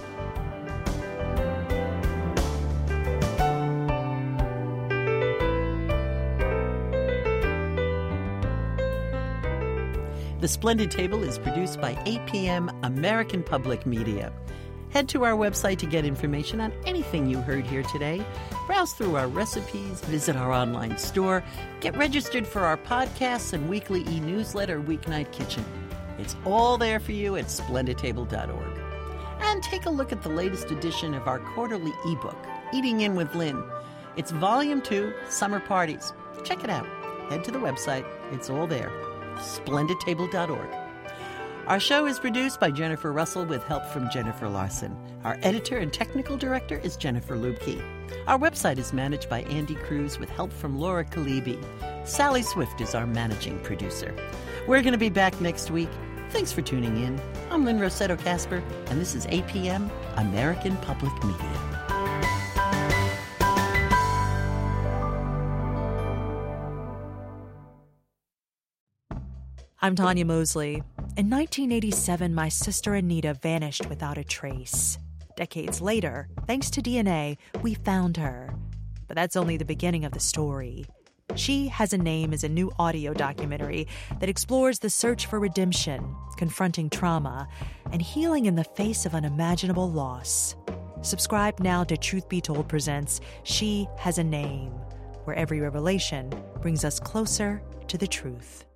The Splendid Table is produced by A P M American Public Media. Head to our website to get information on anything you heard here today. Browse through our recipes, visit our online store, get registered for our podcasts and weekly e-newsletter, Weeknight Kitchen. It's all there for you at splendid table dot org. And take a look at the latest edition of our quarterly ebook, Eating In with Lynn. It's Volume two, Summer Parties. Check it out. Head to the website. It's all there. splendid table dot org. Our show is produced by Jennifer Russell with help from Jennifer Larson. Our editor and technical director is Jennifer Lubke. Our website is managed by Andy Cruz with help from Laura Kalibi. Sally Swift is our managing producer. We're going to be back next week. Thanks for tuning in. I'm Lynn Rossetto Casper, and this is A P M American Public Media. I'm Tanya Mosley. In nineteen eighty-seven, my sister Anita vanished without a trace. Decades later, thanks to D N A, we found her. But that's only the beginning of the story. She Has a Name is a new audio documentary that explores the search for redemption, confronting trauma, and healing in the face of unimaginable loss. Subscribe now to Truth Be Told presents She Has a Name, where every revelation brings us closer to the truth.